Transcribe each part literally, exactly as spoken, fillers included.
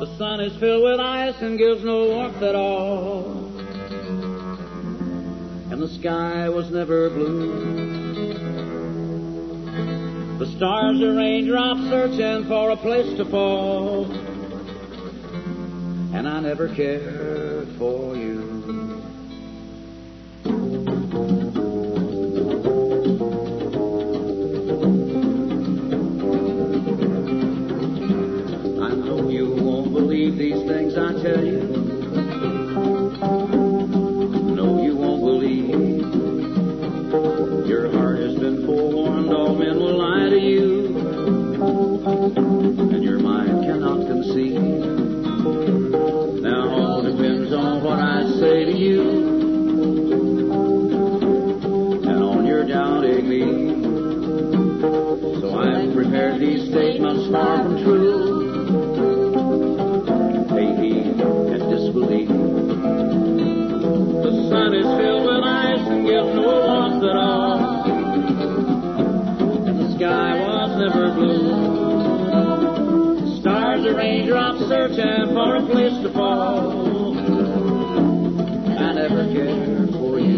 The sun is filled with ice and gives no warmth at all. And the sky was never blue. The stars are raindrops searching for a place to fall. And I never cared for you. I know you won't believe these things I tell you. No, you won't believe. Your heart has been forewarned, all men will lie to you. And your mind cannot conceive. Now all depends on what I say to you. And on your doubting me. So I've prepared these statements far from true. Disbelief. The sun is filled with ice and gives no warmth at all. And the sky was never blue. The stars are raindrops searching for a place to fall. I never cared for you.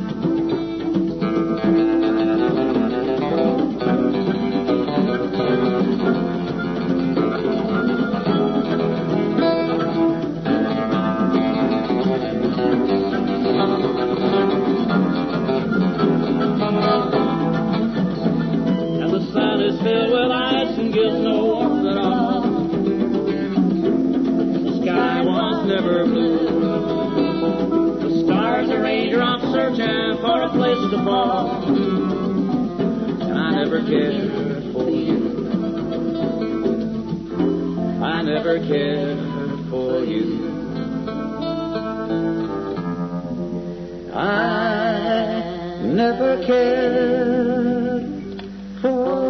Filled with ice and gives no warmth at all. The sky was never blue. The stars are raindrops searching for a place to fall. And I never cared for you. I never cared for you. I never cared for you.